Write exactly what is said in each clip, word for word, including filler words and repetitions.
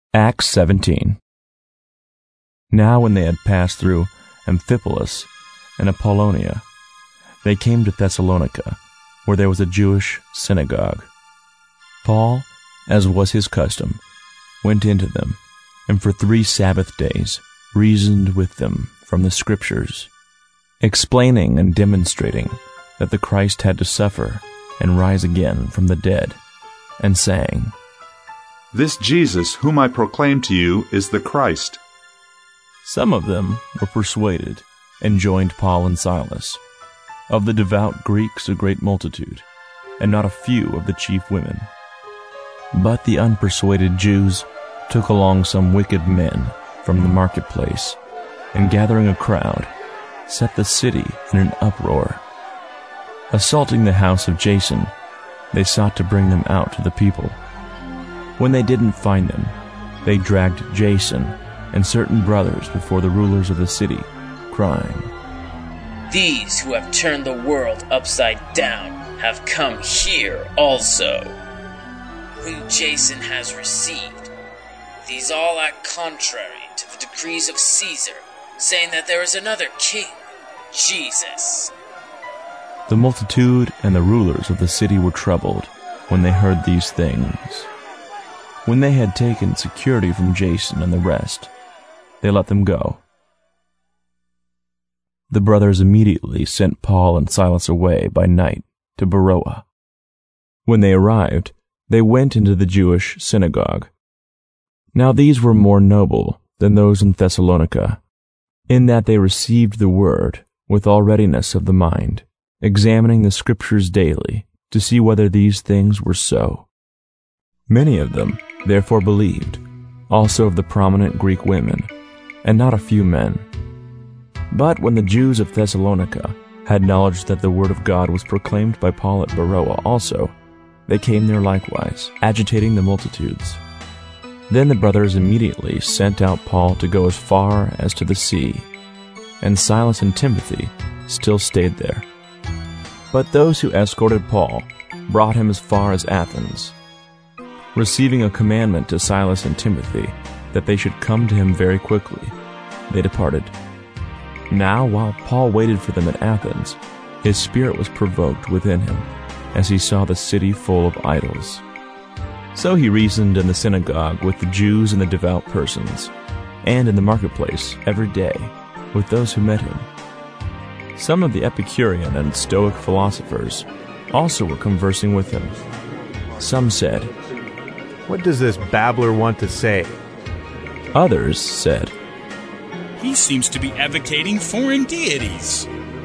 Acts seventeen. Now when they had passed through Amphipolis and Apollonia, they came to Thessalonica, where there was a Jewish synagogue. Paul, as was his custom, went into them, and for three Sabbath days reasoned with them from the Scriptures, explaining and demonstrating that the Christ had to suffer and rise again from the dead, and saying, "This Jesus whom I proclaim to you is the Christ." Some of them were persuaded and joined Paul and Silas. Of the devout Greeks a great multitude, and not a few of the chief women. But the unpersuaded Jews took along some wicked men from the marketplace, and gathering a crowd, set the city in an uproar. Assaulting the house of Jason, they sought to bring them out to the people. When they didn't find them, they dragged Jason and certain brothers before the rulers of the city, crying, "These who have turned the world upside down have come here also, whom Jason has received. These all act contrary to the decrees of Caesar, saying that there is another king, Jesus." The multitude and the rulers of the city were troubled when they heard these things. When they had taken security from Jason and the rest, they let them go. The brothers immediately sent Paul and Silas away by night to Beroea. When they arrived, they went into the Jewish synagogue. Now these were more noble than those in Thessalonica, in that they received the word with all readiness of the mind, examining the Scriptures daily to see whether these things were so. Many of them therefore believed, also of the prominent Greek women, and not a few men. But when the Jews of Thessalonica had knowledge that the word of God was proclaimed by Paul at Beroea also, they came there likewise, agitating the multitudes. Then the brothers immediately sent out Paul to go as far as to the sea, and Silas and Timothy still stayed there. But those who escorted Paul brought him as far as Athens, receiving a commandment to Silas and Timothy that they should come to him very quickly. They departed. Now, while Paul waited for them at Athens, his spirit was provoked within him, as he saw the city full of idols. So he reasoned in the synagogue with the Jews and the devout persons, and in the marketplace every day with those who met him. Some of the Epicurean and Stoic philosophers also were conversing with him. Some said, "What does this babbler want to say?" Others said, "He seems to be advocating foreign deities,"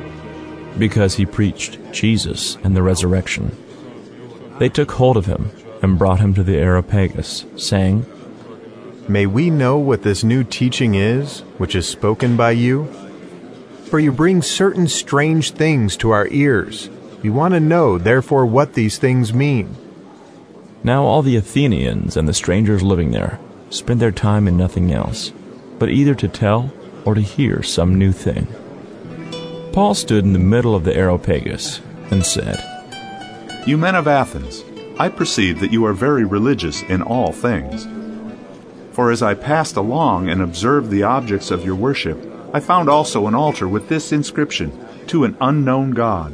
because he preached Jesus and the resurrection. They took hold of him and brought him to the Areopagus, saying, "May we know what this new teaching is, which is spoken by you? For you bring certain strange things to our ears. We want to know, therefore, what these things mean." Now all the Athenians and the strangers living there spent their time in nothing else, but either to tell or to hear some new thing. Paul stood in the middle of the Areopagus and said, "You men of Athens, I perceive that you are very religious in all things. For as I passed along and observed the objects of your worship, I found also an altar with this inscription, 'To an unknown God.'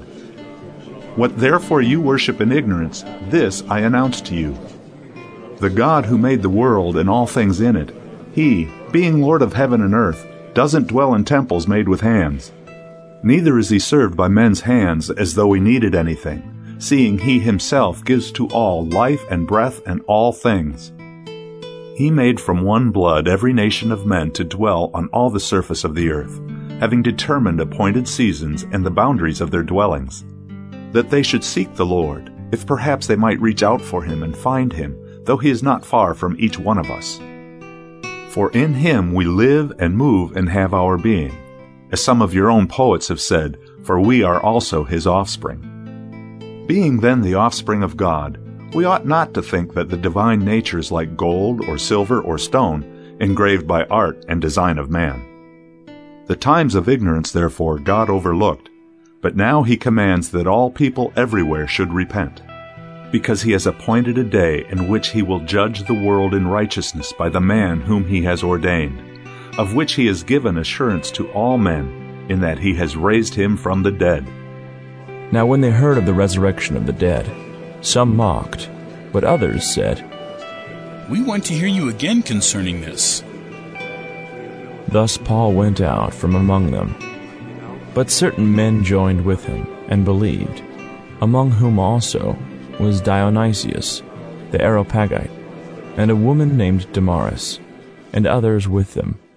What therefore you worship in ignorance, this I announce to you. The God who made the world and all things in it, he, being Lord of heaven and earth, doesn't dwell in temples made with hands. Neither is he served by men's hands as though he needed anything, seeing he himself gives to all life and breath and all things. He made from one blood every nation of men to dwell on all the surface of the earth, having determined appointed seasons and the boundaries of their dwellings, that they should seek the Lord, if perhaps they might reach out for him and find him, though he is not far from each one of us. For in him we live and move and have our being, as some of your own poets have said, for we are also his offspring. Being then the offspring of God, we ought not to think that the divine nature is like gold or silver or stone, engraved by art and design of man. The times of ignorance, therefore, God overlooked, but now he commands that all people everywhere should repent. because he has appointed a day in which he will judge the world in righteousness by the man whom he has ordained, of which he has given assurance to all men, in that he has raised him from the dead." Now when they heard of the resurrection of the dead, some mocked, but others said, "We want to hear you again concerning this." Thus Paul went out from among them. But certain men joined with him and believed, among whom also was Dionysius the Areopagite, and a woman named Damaris, and others with them.